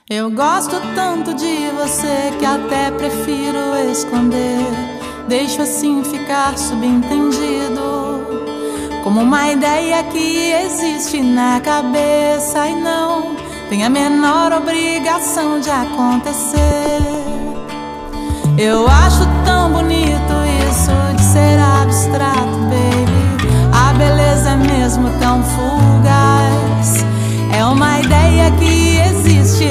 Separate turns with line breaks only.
Eu gosto tanto de você que até prefiro esconder. Deixo assim ficar subentendido, como uma ideia que existe na cabeça e não tem a menor obrigação de acontecer. Eu acho tão bonito isso de ser abstrato, baby. A beleza é mesmo tão fugaz. É uma ideia que existe